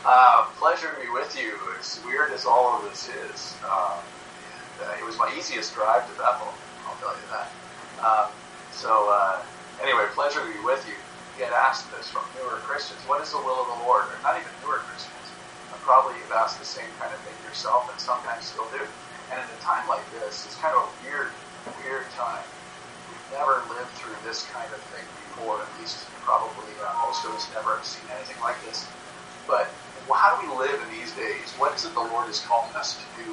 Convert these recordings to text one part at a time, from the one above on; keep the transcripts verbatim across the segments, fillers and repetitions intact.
Uh, pleasure to be with you. As weird as all of this is, um, and, uh, it was my easiest drive to Bethel, I'll tell you that. Um, so, uh, anyway, pleasure to be with you. You get asked this from newer Christians. What is the will of the Lord? Or not even newer Christians. And probably you've asked the same kind of thing yourself, and sometimes still do. And in a time like this, it's kind of a weird, weird time. We've never lived through this kind of thing before. At least, probably uh, most of us never have seen anything like this. But well, how do we live in these days? What is it the Lord is calling us to do?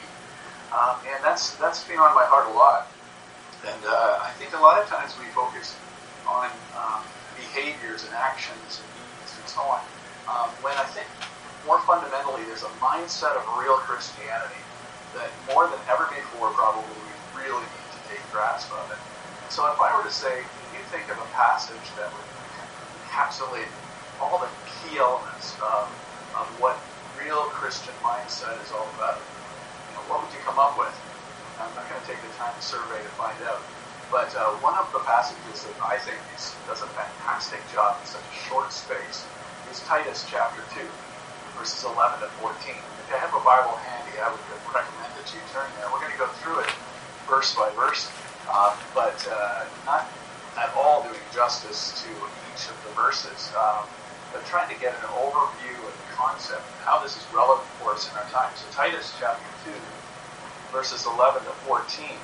Um, and that's that's been on my heart a lot. And uh, I think a lot of times we focus on um, behaviors and actions and deeds and so on. Um, when I think more fundamentally, there's a mindset of real Christianity that more than ever before probably we really need to take grasp of it. And so if I were to say, can you think of a passage that would encapsulate all the key elements of of what real Christian mindset is all about? You know, what would you come up with? I'm not going to take the time to survey to find out. But uh, one of the passages that I think is, does a fantastic job in such a short space is Titus chapter two, verses eleven to fourteen. If you have a Bible handy, I would recommend that you turn there. We're going to go through it verse by verse, uh, but uh, not at all doing justice to each of the verses. Um, but trying to get an overview of the concept and how this is relevant for us in our time. So Titus chapter two, verses eleven to fourteen.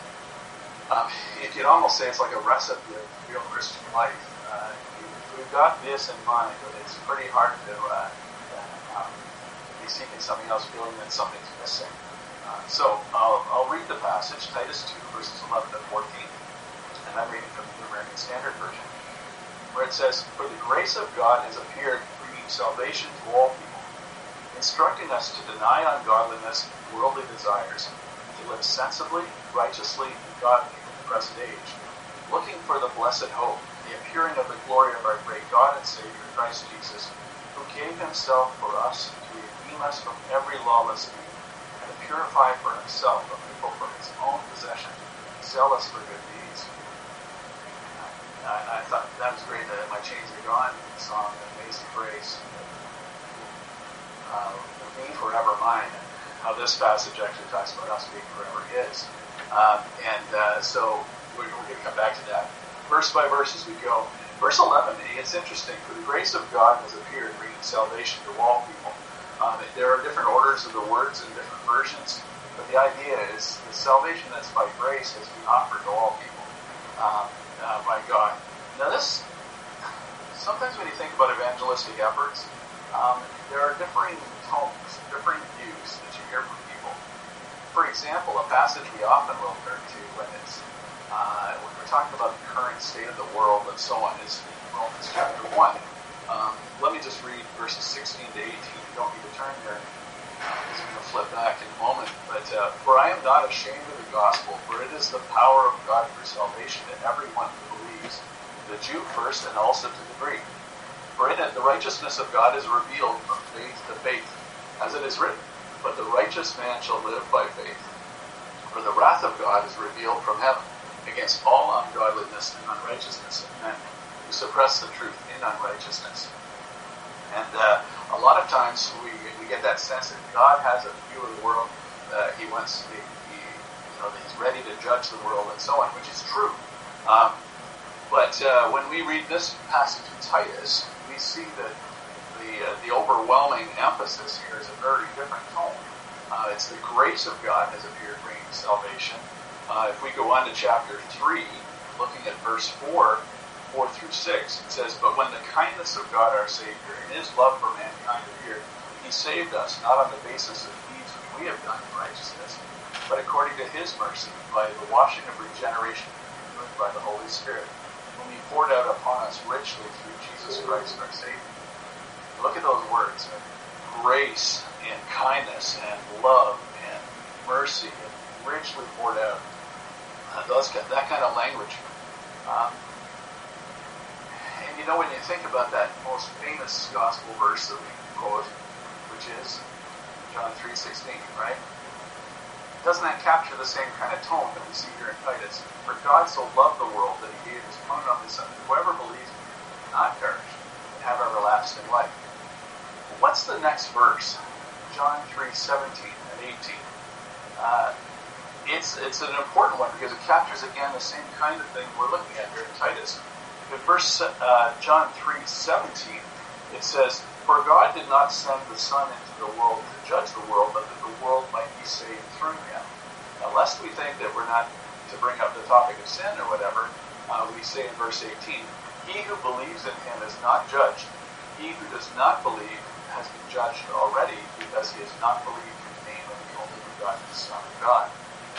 Um, you could almost say it's like a recipe of real Christian life. Uh, we've got this in mind, but it's pretty hard to uh, uh, be seeking something else, feeling that something's missing. Uh, so I'll, I'll read the passage, Titus two, verses eleven to fourteen, and I'm reading from the New American Standard Version, where it says, "For the grace of God has appeared, bringing salvation to all people, instructing us to deny ungodliness and worldly desires, to live sensibly, righteously, and godly in the present age, looking for the blessed hope, the appearing of the glory of our great God and Savior, Christ Jesus, who gave himself for us to redeem us from every lawless deed, and to purify for himself a people for his own possession, zealous for good deeds." I, I thought that was great, that "My Chains Are Gone" song, Amazing Grace, uh, "Me Forever Mine," and how this passage actually talks about us being forever his. Um, and uh, so we're, we're going to come back to that verse by verse as we go. Verse eleven, it's interesting. "For the grace of God has appeared, bringing salvation to all people." Um, there are different orders of the words in different versions, but the idea is the salvation that's by grace has been offered to all people. Um, Uh, by God. Now this, sometimes when you think about evangelistic efforts, um, there are differing tones, differing views that you hear from people. For example, a passage we often will turn to when it's uh, when we're talking about the current state of the world and so on is Romans chapter one. Um, let me just read verses sixteen to eighteen. You don't need to turn there. I'm going to flip back in a moment. But, uh, "For I am not ashamed of the gospel, for it is the power of God for salvation to everyone who believes, the Jew first and also to the Greek. For in it the righteousness of God is revealed from faith to faith, as it is written, but the righteous man shall live by faith. For the wrath of God is revealed from heaven against all ungodliness and unrighteousness of men, who suppress the truth in unrighteousness." And uh, a lot of times we we get that sense that God has a view of the world. Uh, he wants, he, he, you know, that he's ready to judge the world and so on, which is true. Um, but uh, when we read this passage in Titus, we see that the uh, the overwhelming emphasis here is a very different tone. Uh, it's the grace of God has appeared, bringing salvation. Uh, if we go on to chapter three, looking at verse four, four through six, it says, "But when the kindness of God our Savior and his love for mankind appeared, he saved us, not on the basis of deeds which we have done in righteousness, but according to his mercy, by the washing of regeneration renewed by the Holy Spirit, whom he poured out upon us richly through Jesus Christ our Savior." Look at those words. Grace and kindness and love and mercy and richly poured out. Uh, those, that kind of language. Um, and you know, when you think about that most famous gospel verse that we quote, which is John three sixteen, right? Doesn't that capture the same kind of tone that we see here in Titus? "For God so loved the world that he gave his only Son, that whoever believes in him will not perish, but have everlasting life." what's the next verse? John three seventeen and eighteen. Uh, it's it's an important one because it captures again the same kind of thing we're looking at here in Titus. In verse uh, John three seventeen, it says, "For God did not send the Son into the world to judge the world, but that the world might be saved through him." Now, lest we think that we're not to bring up the topic of sin or whatever, uh, we say in verse eighteen, "He who believes in him is not judged. He who does not believe has been judged already, because he has not believed in the name of the only begotten Son of God."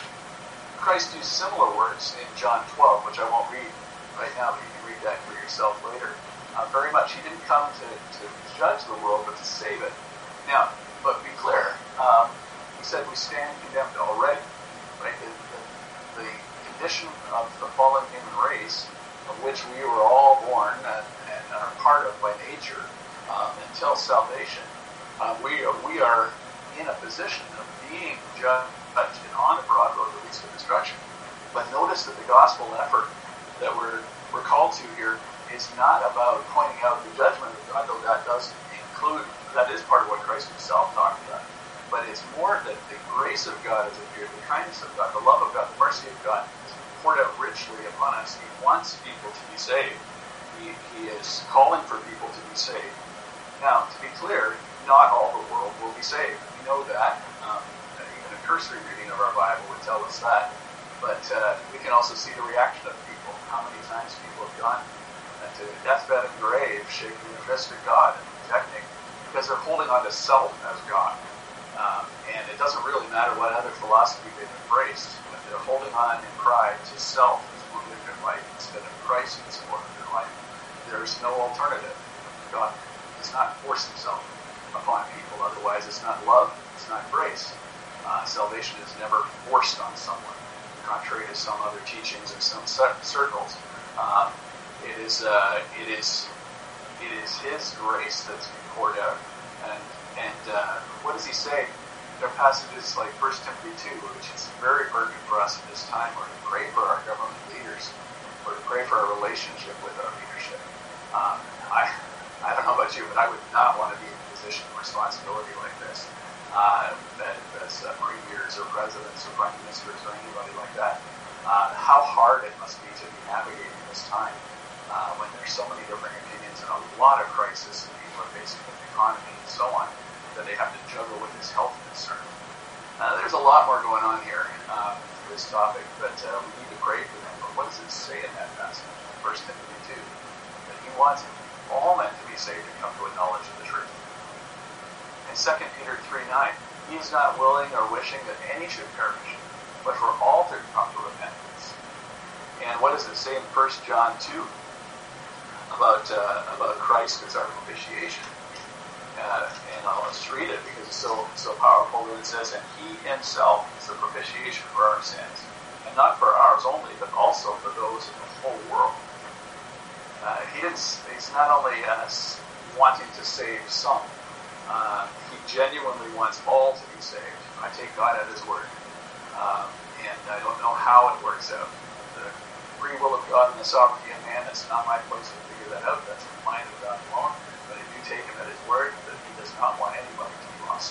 Christ used similar words in John twelve, which I won't read right now, but you can read that for yourself later. Uh, very much, he didn't come to, to judge the world, but to save it. Now, but be clear, um, he said we stand condemned already, right? The, the, the condition of the fallen human race, of which we were all born and, and are part of by nature, um, until salvation, uh, we, are, we are in a position of being judged and on a broad road that leads to destruction. But notice that the gospel effort that we're, we're called to here is not about pointing out the judgment of God, though that does include, that is part of what Christ himself talked about. But it's more that the grace of God has appeared, the kindness of God, the love of God, the mercy of God is poured out richly upon us. He wants people to be saved. He, he is calling for people to be saved. Now, to be clear, not all the world will be saved. We know that. Um, even a cursory reading of our Bible would tell us that. But uh, we can also see the reaction of people. How many times people have gone to deathbed and grave, shaking their fist at God and rejecting, because they're holding on to self as God. Um, and it doesn't really matter what other philosophy they've embraced. If they're holding on in pride to self as more of their life instead of Christ as more of their life, there's no alternative. God does not force himself upon people. Otherwise, it's not love. It's not grace. Uh, salvation is never forced on someone, contrary to some other teachings in some circles. Um, It is, uh, it is, it is His grace that's been poured out, and and uh, what does He say? There are passages like First Timothy two, which is very pertinent for us at this time, where to pray for our government leaders, or to pray for our relationship with our leadership. Um, I, I don't know about you, but I would not want to be in a position of responsibility like this, uh, as uh, premiers or presidents or prime ministers or anybody like that. Uh, how hard it must be to be navigating this time. Uh, when there's so many different opinions and a lot of crisis and people are facing with the economy and so on, that they have to juggle with this health concern. Uh, there's a lot more going on here um, for this topic, but uh, we need to pray for them. But what does it say in that passage? First Timothy two, that he wants all men to be saved and come to a knowledge of the truth. And Second Peter three nine, he is not willing or wishing that any should perish, but for all to come to repentance. And what does it say in First John two? About uh, about Christ as our propitiation, uh, and I'll just read it because it's so so powerful. And it says, "And He Himself is the propitiation for our sins, and not for ours only, but also for those in the whole world." Uh, he didn't. He's not only uh, wanting to save some; uh, He genuinely wants all to be saved. I take God at His word, um, and I don't know how it works out. The free will of God and the sovereignty of man, that's not my place to figure that out. That's the mind of God alone. But I do take him at his word that he does not want anybody to be lost.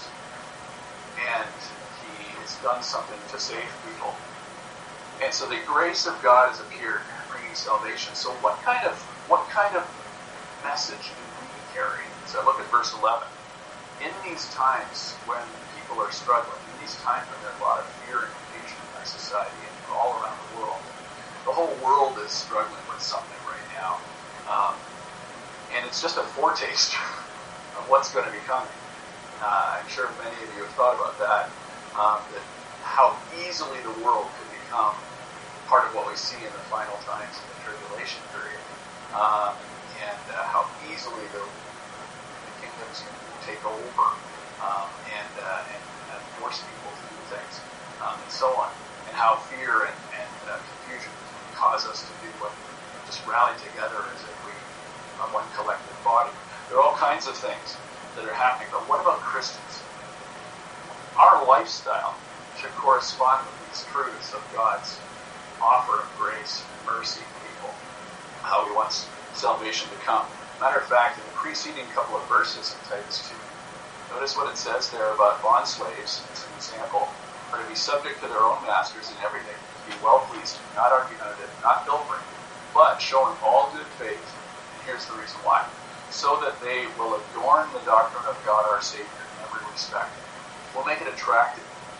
And he has done something to save people. And so the grace of God has appeared, bringing salvation. So what kind of what kind of message do we carry? So look at verse eleven. In these times when people are struggling, in these times when there's a lot of fear and confusion in our society and all around the world, the whole world is struggling with something right now. Um, and it's just a foretaste of what's going to be coming. Uh, I'm sure many of you have thought about that, um, that how easily the world could become part of what we see in the final times of the tribulation period. Um, and uh, how easily the, the kingdoms can take over um, and, uh, and, and force people to do things, um, and so on. And how fear and, and uh, confusion cause us to do what, just rally together as if we are one collective body. There are all kinds of things that are happening, but what about Christians? Our lifestyle should correspond with these truths of God's offer of grace and mercy to people, how he wants salvation to come. Matter of fact, in the preceding couple of verses in Titus two, notice what it says there about bond slaves, as an example, are to be subject to their own masters in everything, to be well-pleased, not argumentative, not pilfering, but showing all good faith. And here's the reason why. So that they will adorn the doctrine of God our Savior in every respect. We'll make it attractive.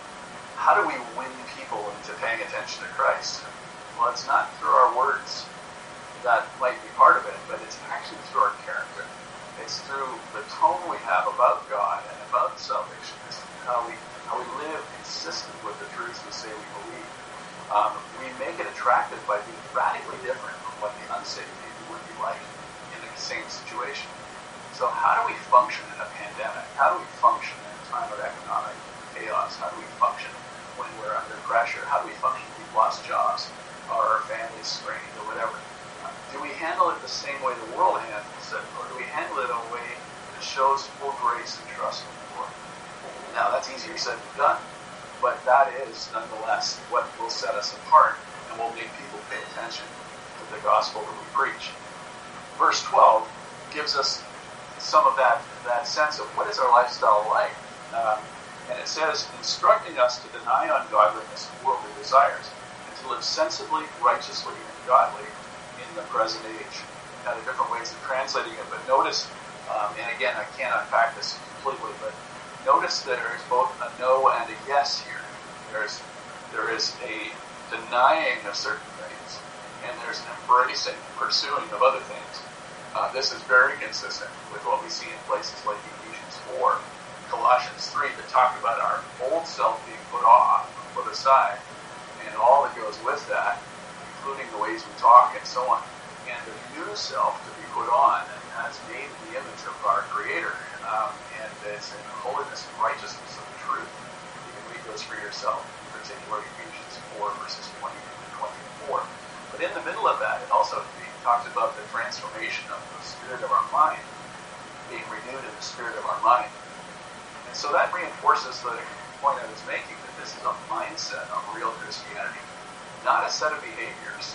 How do we win people into paying attention to Christ? Well, it's not through our words. That might be part of it, but it's actually through our character. It's through the tone we have about God and about salvation. It's how we how we live consistent with the truths we say we believe. Um, we make it attractive by being radically different from what the unsaved people would be like in the same situation. So how do we function in a pandemic? How do we function in a time of economic chaos? How do we function when we're under pressure? How do we function when we've lost jobs or our families strained or whatever? Do we handle it the same way the world handles it, or do we handle it in a way that shows full grace and trust in the Lord? Now, that's easier said than done, but that is, nonetheless, what will set us apart and will make people pay attention to the gospel that we preach. Verse twelve gives us some of that, that sense of what is our lifestyle like. Um, and it says, instructing us to deny ungodliness and worldly desires, and to live sensibly, righteously, and godly in the present age. Now, there are different ways of translating it, but notice, um, and again, I can't unpack this completely, but notice that there is both a no and a yes here. There's there is a denying of certain things, and there's an embracing, pursuing of other things. Uh, this is very consistent with what we see in places like Ephesians four, Colossians three, that talk about our old self being put off, put aside, and all that goes with that, including the ways we talk and so on, and the new self to be put on, and that's made in the image of our Creator, um, and it's in the holiness and righteousness of the truth. You can read those for yourself, particularly Ephesians four, verses twenty to twenty-four. But in the middle of that, it also talks about the transformation of the spirit of our mind, being renewed in the spirit of our mind. And so that reinforces the point I was making, that this is a mindset of real Christianity, not a set of behaviors.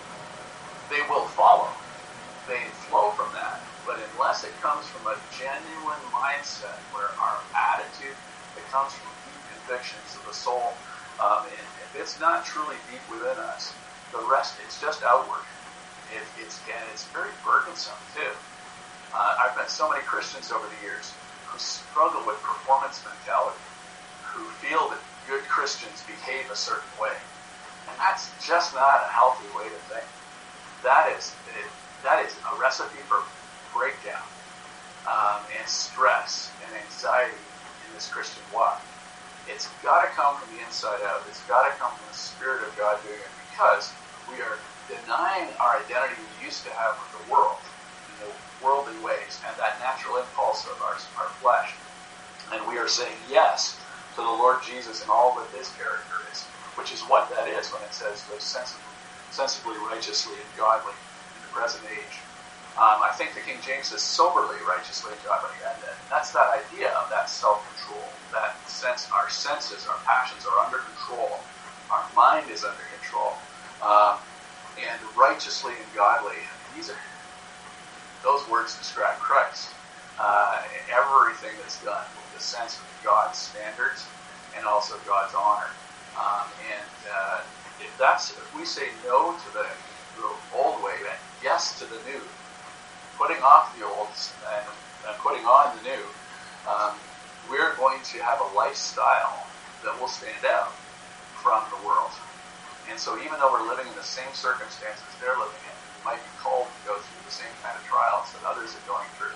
They will follow. They flow from that. But unless it comes from a genuine mindset where our attitude, it comes from deep convictions of the soul, um, and if it's not truly deep within us, the rest, it's just outward. It, it's, and it's very burdensome, too. Uh, I've met so many Christians over the years who struggle with performance mentality, who feel that good Christians behave a certain way. And that's just not a healthy way to think. That is it, that is a recipe for breakdown um, and stress and anxiety in this Christian walk. It's got to come from the inside out. It's got to come from the Spirit of God doing it, because we are denying our identity we used to have with the world, in the worldly ways, and that natural impulse of our, our flesh. And we are saying yes to the Lord Jesus and all that His character is, which is what that is when it says live sensibly, sensibly, righteously, and godly in the present age. Um, I think the King James says soberly, righteously, and godly, and that's that idea of that self-control, that sense, our senses, our passions are under control, our mind is under control, um, and righteously and godly. These are those words describe Christ. Uh, everything that's done with the sense of God's standards and also God's honor. Um, and uh, if that's if we say no to the, the old way and yes to the new, putting off the old and, and putting on the new, um, we're going to have a lifestyle that will stand out from the world. And so even though we're living in the same circumstances they're living in, we might be called to go through the same kind of trials that others are going through.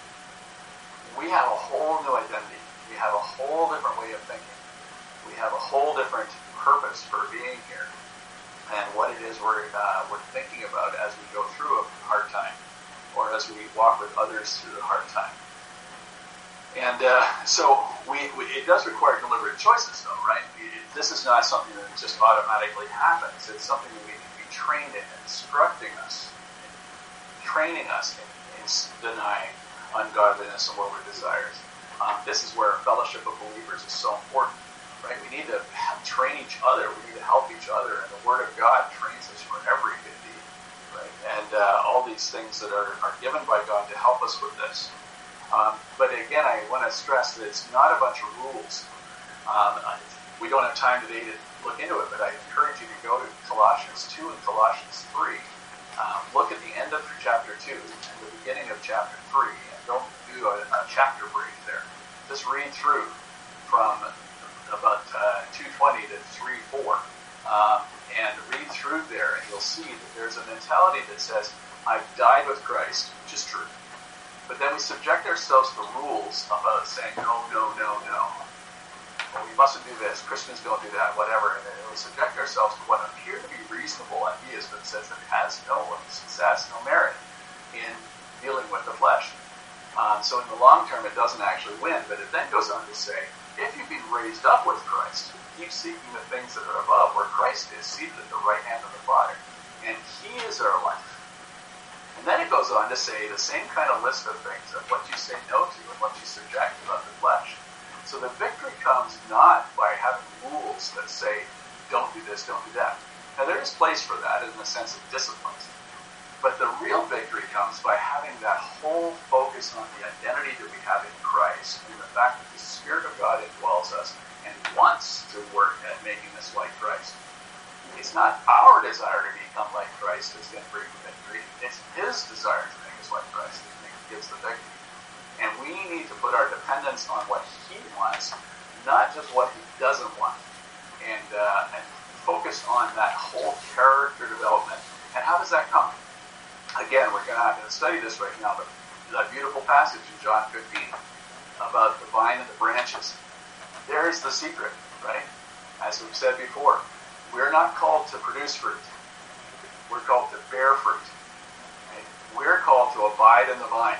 We have a whole new identity. We have a whole different way of thinking. We have a whole different purpose for being here, and what it is we're uh, we're thinking about as we go through a hard time, or as we walk with others through a hard time. And uh, so we, we it does require deliberate choices, though, right? It, this is not something that just automatically happens. It's something that we can be trained in, instructing us, training us in, in denying ungodliness and worldly desires. Um, this is where fellowship of believers is so important, right? We need to have, train each other. We need to help each other, and the Word of God trains us for every good deed. right? And uh, all these things that are, are given by God to help us with this. Um, but again, I want to stress that it's not a bunch of rules. Um, we don't have time today to look into it, but I encourage you to go to Colossians two and Colossians three. Um, look at the end of chapter two and the beginning of chapter three, and don't do a, a chapter break there. Just read through from about uh, two twenty to three four, um, and read through there, and you'll see that there's a mentality that says, I've died with Christ, which is true. But then we subject ourselves to rules about saying, no, no, no, no. Well, we mustn't do this. Christians don't do that, whatever. And then we subject ourselves to what appear to be reasonable ideas, but says that it has no success, no merit in dealing with the flesh. Um, so in the long term, it doesn't actually win. But it then goes on to say, if you've been raised up with Christ, keep seeking the things that are above, where Christ is seated at the right hand of the Father. And He is our life. And then it goes on to say the same kind of list of things of what you say no to and what you subject about the flesh. So the victory comes not by having rules that say, don't do this, don't do that. Now there is place for that in the sense of disciplines. But the real victory comes by having that whole focus on the identity that we have in Christ and the fact that the Spirit of God indwells us and wants to work at making us like Christ. It's not our desire to become like Christ that's going to bring the victory. It's His desire to make us like Christ that gives the victory. And we need to put our dependence on what He wants, not just what He doesn't want. And, uh, and focus on that whole character development. And how does that come? Again, we're going to have to study this right now, but that beautiful passage in John fifteen about the vine and the branches. There's the secret, right? As we've said before, we're not called to produce fruit. We're called to bear fruit. Right? We're called to abide in the vine.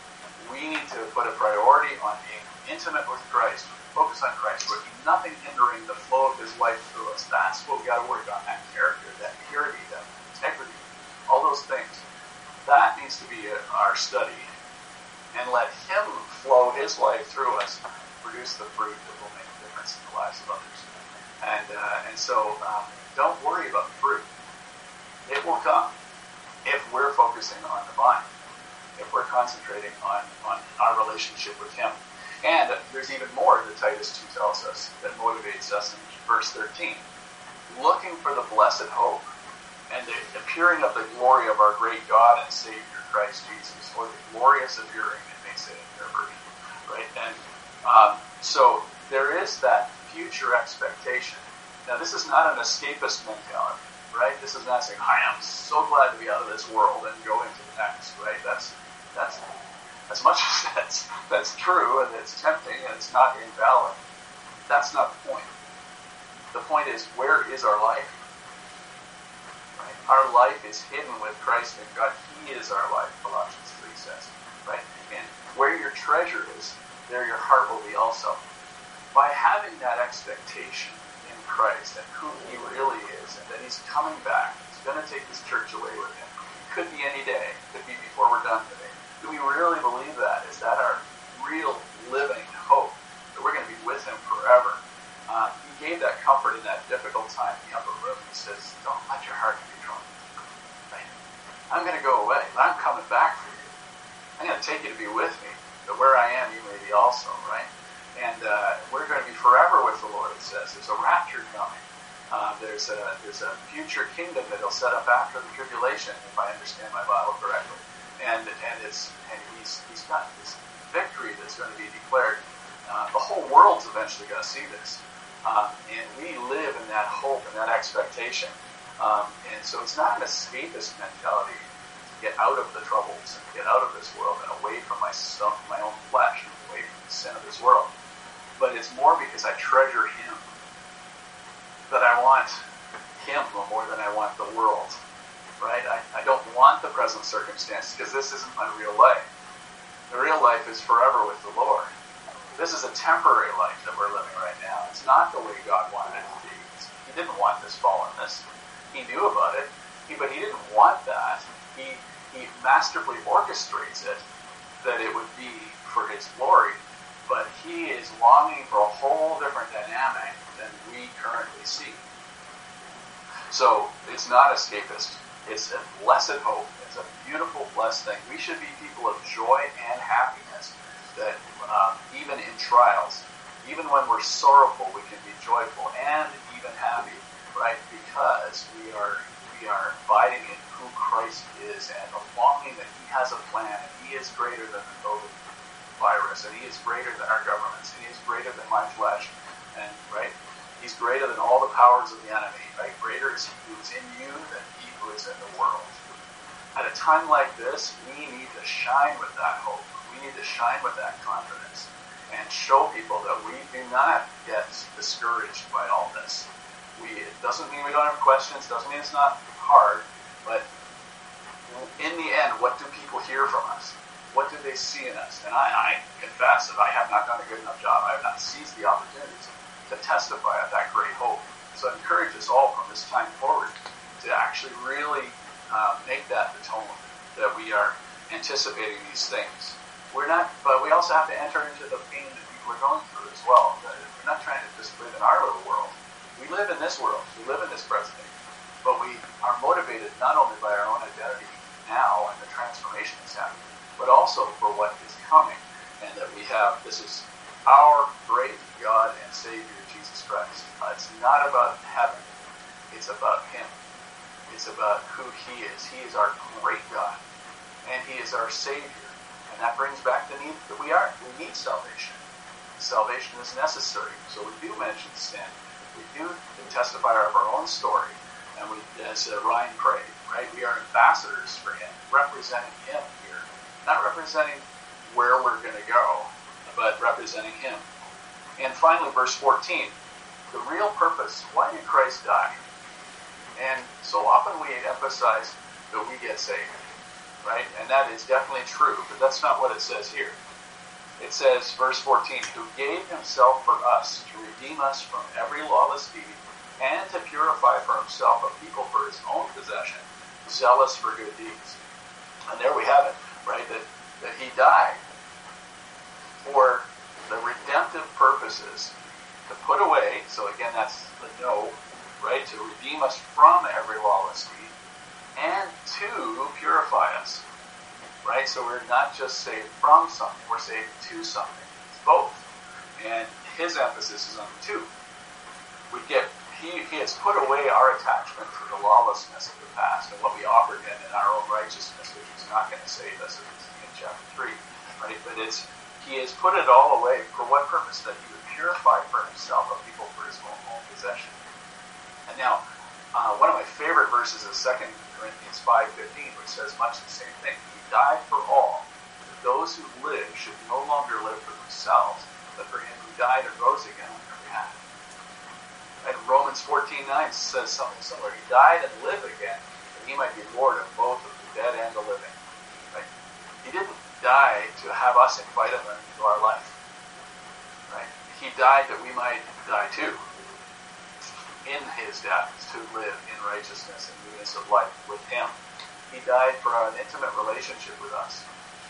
We need to put a priority on being intimate with Christ, focus on Christ. There would be nothing hindering the flow of His life through us. That's what we've got to work on, that character, that purity, that integrity, all those things. That needs to be our study. And let Him flow His life through us, produce the fruit that will make a difference in the lives of others. And uh, and so um, don't worry about the fruit. It will come if we're focusing on the vine, if we're concentrating on, on our relationship with Him. And there's even more that Titus two tells us that motivates us in verse thirteen. Looking for the blessed hope and the appearing of the glory of our great God and Savior Christ Jesus, or the glorious appearing, it may say in their version. Right? And um, so there is that future expectation. Now, this is not an escapist mentality, right? This is not saying, "Hi, I'm so glad to be out of this world and go into the next," right? That's that's as much as that's that's true and it's tempting and it's not invalid. That's not the point. The point is, where is our life? Right? Our life is hidden with Christ in God. He is our life. Colossians three says, right? And where your treasure is, there your heart will be also. By having that expectation in Christ and who He really is, and that He's coming back, He's going to take His church away with Him. It could be any day. It could be before we're done today. Do we really believe that? Is that our real living hope? That we're going to be with Him forever? Uh, he gave that comfort in that difficult time in the upper room. He says, don't let your heart be troubled. Right? I'm going to go away, but I'm coming back for you. I'm going to take you to be with me, that where I am, you may be also, right? And uh, we're going to be forever with the Lord, it says. There's a rapture coming. Uh, there's a there's a future kingdom that He'll set up after the tribulation, if I understand my Bible correctly. And and it's and He's He's got this victory that's going to be declared. Uh, the whole world's eventually going to see this, um, and we live in that hope and that expectation. Um, and so it's not an escapist mentality to get out of the troubles and get out of this world and away from myself, my own flesh, and away from the sin of this world. But it's more because I treasure Him, that I want Him more than I want the world, right? I, I don't want the present circumstances because this isn't my real life. The real life is forever with the Lord. This is a temporary life that we're living right now. It's not the way God wanted it to be. He didn't want this fallenness. He knew about it, he, but He didn't want that. He, he masterfully orchestrates it that it would be for His glory. But He is longing for a whole different dynamic than we currently see. So it's not escapist. It's a blessed hope. It's a beautiful, blessed thing. We should be people of joy and happiness, that um, even in trials, even when we're sorrowful, we can be joyful and even happy, right? Because we are we are abiding in who Christ is and the longing that he has a plan, and he is greater than the COVID virus, and he is greater than our governments, and he is greater than my flesh, and right? He's greater than all the powers of the enemy, right? Greater is he who is in you than he who is in the world. At a time like this, we need to shine with that hope. We need to shine with that confidence and show people that we do not get discouraged by all this. We, it doesn't mean we don't have questions, doesn't mean it's not hard, but in the end, what do people hear from us? What do they see in us? And I, I confess that I have not done a good enough job. I have not seized the opportunities to testify of that great hope. So I encourage us all from this time forward to actually really uh, make that the tone, that we are anticipating these things. We're not, but we also have to enter into the pain that people are going through as well. That we're not trying to just live in our little world. We live in this world. We live in this present day. But we are motivated not only by our own identity now and the transformation that's happening, but also for what is coming. And that we have, this is our great God and Savior, Jesus Christ. Uh, it's not about heaven. It's about him. It's about who he is. He is our great God. And he is our Savior. And that brings back the need that we are. We need salvation. Salvation is necessary. So we do mention sin. We do testify of our own story. And we, as uh, Ryan prayed, right? We are ambassadors for him, representing him here. Not representing where we're going to go, but representing him. And finally, verse fourteen, the real purpose. Why did Christ die? And so often we emphasize that we get saved, right? And that is definitely true, but that's not what it says here. It says, verse fourteen, who gave himself for us to redeem us from every lawless deed and to purify for himself a people for his own possession, zealous for good deeds. And there we have it, right? That, that he died for the redemptive purposes, to put away, so again that's the no, right, to redeem us from every lawless deed, and to purify us, right? So we're not just saved from something, we're saved to something. It's both. And his emphasis is on the two. We get, he, he has put away our attachment to the lawlessness of the past and what we offered him in our own righteousness, which is not going to save us, as we see in chapter three, right? But it's, he has put it all away. For what purpose? That he would purify for himself a people for his own, own possession. And now, uh, one of my favorite verses is Second Corinthians five fifteen, which says much the same thing. He died for all, that those who live should no longer live for themselves, but for him who died and rose again on their behalf. And Romans fourteen nine says something similar. He died and lived again, that he might be Lord of both of the dead and the living. Right? He didn't die to have us invite him into our life. Right? He died that we might die too. In his death, to live in righteousness and newness of life with him. He died for an intimate relationship with us.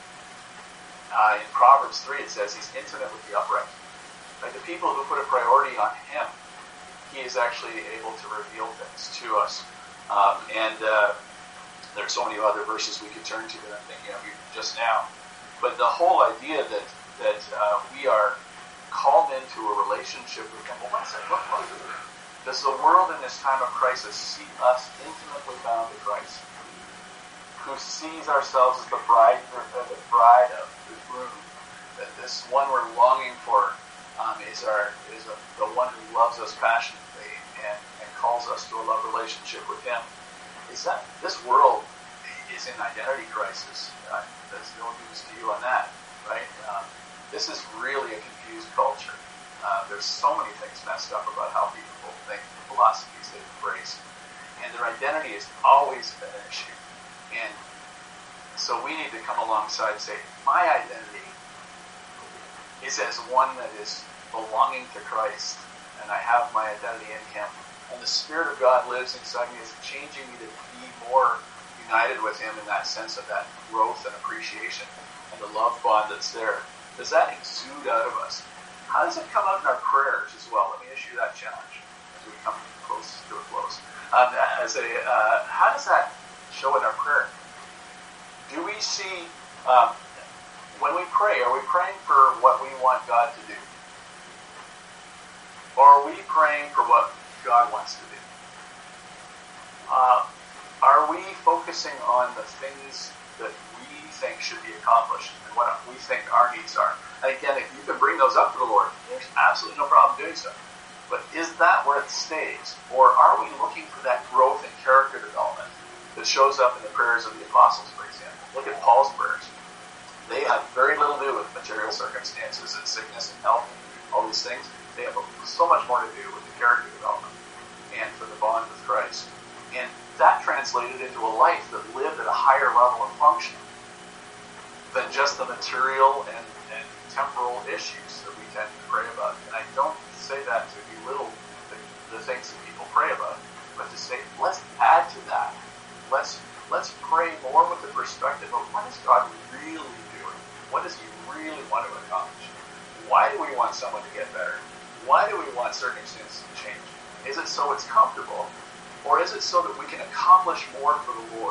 Uh, in Proverbs three, it says he's intimate with the upright. Like the people who put a priority on him, he is actually able to reveal things to us. Um, and uh, there's so many other verses we could turn to that I'm thinking of just now. But the whole idea that that uh, we are called into a relationship with him, well, what does that look like? Does the world in this time of crisis see us intimately bound to Christ, who sees ourselves as the bride, the bride of the groom, that this one we're longing for um, is our is a, the one who loves us passionately and, and calls us to a love relationship with him? Is that this world is in identity crisis? Uh, there's no news to you on that, right? Um, this is really a confused culture. Uh, there's so many things messed up about how people think, the philosophies they embrace, and their identity has always been an issue. And so we need to come alongside and say, my identity is as one that is belonging to Christ, and I have my identity in him. And the Spirit of God lives inside me, is changing me to be more united with him in that sense of that growth and appreciation and the love bond that's there. Does that exude out of us? How does it come out in our prayers as well? Let me issue that challenge as we come close to a close. Um, as a, uh, how does that show in our prayer. Do we see, um, when we pray, are we praying for what we want God to do? Or are we praying for what God wants to do? Uh, are we focusing on the things that we think should be accomplished and what we think our needs are? And again, if you can bring those up to the Lord, there's absolutely no problem doing so. But is that where it stays? Or are we looking for that growth in character development that shows up in the prayers of the apostles, for example? Look at Paul's prayers. They have very little to do with material circumstances and sickness and health, all these things. They have so much more to do with the character development and for the bond with Christ. And that translated into a life that lived at a higher level of function than just the material and, and temporal issues that we tend to pray about. And I don't say that to belittle the, the things that people pray about, but to say, let's add to that. Let's let's pray more with the perspective of what is God really doing? What does he really want to accomplish? Why do we want someone to get better? Why do we want circumstances to change? Is it so it's comfortable? Or is it so that we can accomplish more for the Lord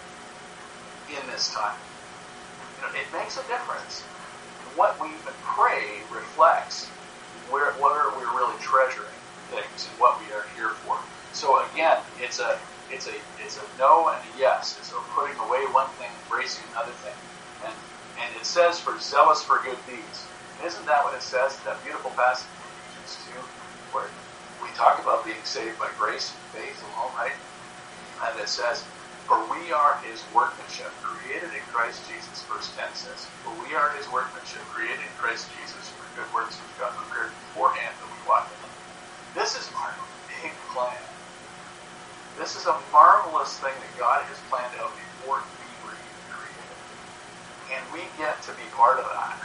in this time? You know, it makes a difference. What we even pray reflects where, where we're really treasuring things and what we are here for. So again, it's a it's a it's a no and a yes. It's a putting away one thing, embracing another thing. And and it says for zealous for good deeds. Isn't that what it says? That beautiful passage in Ephesians two, where we talk about being saved by grace and faith alone, right? And it says, for we are his workmanship, created in Christ Jesus, verse ten says, for we are his workmanship, created in Christ Jesus for good works which God prepared beforehand that we walk in them. This is our big plan. This is a marvelous thing that God has planned out before we were even created. And we get to be part of that.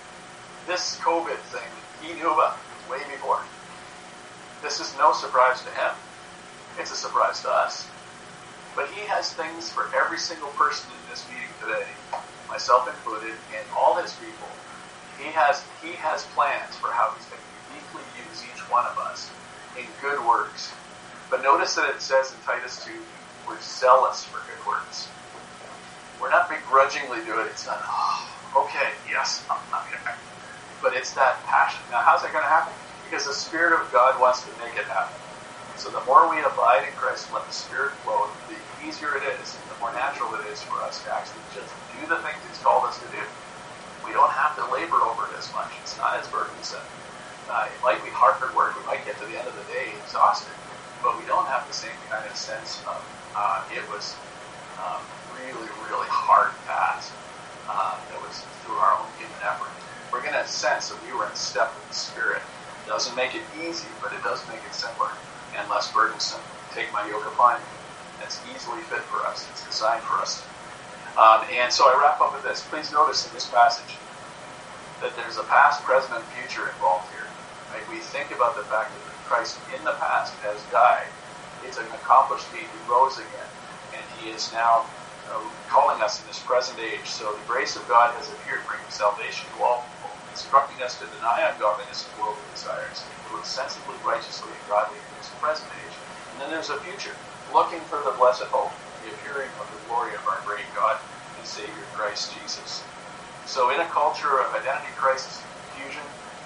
This COVID thing, he knew about way before. This is no surprise to him. It's a surprise to us. But he has things for every single person in this meeting today, myself included, and all his people. He has he has plans for how he's going to uniquely use each one of us in good works. But notice that it says in Titus two, we're zealous for good works. We're not begrudgingly doing it. It's not, oh, okay, yes, I'm, I'm gonna. But it's that passion. Now, how's that going to happen? Because the Spirit of God wants to make it happen. So the more we abide in Christ and let the Spirit flow, the easier it is, and the more natural it is for us to actually just do the things he's called us to do. We don't have to labor over it as much. It's not as burdensome. Uh, it might be hard work. We might get to the end of the day exhausted, but we don't have the same kind of sense of uh, it was um, really, really hard task. Uh, that was through our own human effort. We're going to sense that we were in step with the Spirit. It doesn't make it easy, but it does make it simpler and less burdensome. Take my yoke upon you. It's easily fit for us. It's designed for us. Um, and so I wrap up with this. Please notice in this passage that there's a past, present, and future involved here. Right? We think about the fact that Christ in the past has died. It's an accomplished deed. He rose again. And he is now uh, calling us in this present age. So the grace of God has appeared, bringing salvation to all people, instructing us to deny ungodliness and worldly desires, to live sensibly, righteously, and godly in this present age. And then there's a future, looking for the blessed hope, the appearing of the glory of our great God and Savior Christ Jesus. So in a culture of identity crisis and confusion,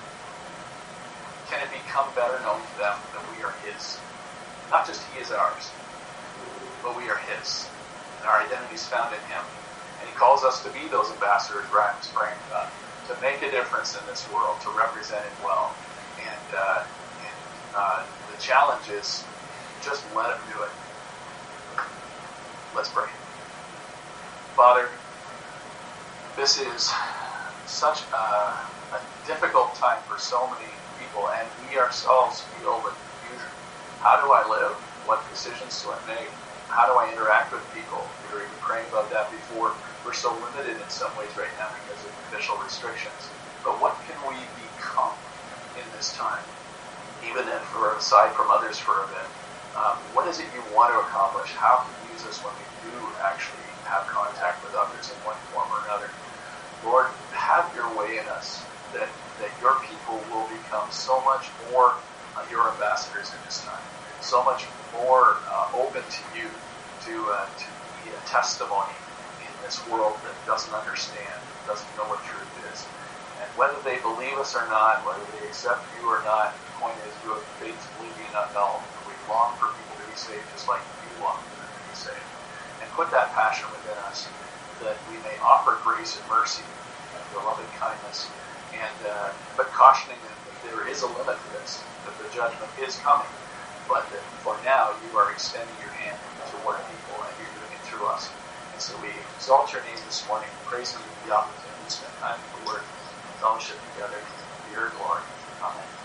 can it become better known to them that we are his? Not just he is ours, but we are his. And our identity is found in him. And he calls us to be those ambassadors Ryan's praying about, to make a difference in this world, to represent it well. And, uh, and uh, the challenge is just let him do it. Let's pray. Father, this is such a, a difficult time for so many people, and we ourselves feel the confusion. How do I live? What decisions do I make? How do I interact with people? We were even praying about that before. We're so limited in some ways right now because of official restrictions. But what can we become in this time? Even if we're aside from others for a bit. Um, what is it you want to accomplish? How can you use us when we do actually have contact with others in one form or another? Lord, have your way in us, that, that your people will become so much more uh, your ambassadors in this time, so much more uh, open to you, to uh, to be be a testimony in this world that doesn't understand, doesn't know what truth is. And whether they believe us or not, whether they accept you or not, the point is you have faith to believe you not know. We long for people to be saved just like you long for them to be saved. And put that passion within us that we may offer grace and mercy and your loving kindness, and uh, but cautioning them that there is a limit to this, that the judgment is coming, but that for now you are extending your hand toward people and you're doing it through us. And so we exalt your name this morning, praise you for the opportunity to spend time in the Word, fellowship together, for your glory. Amen.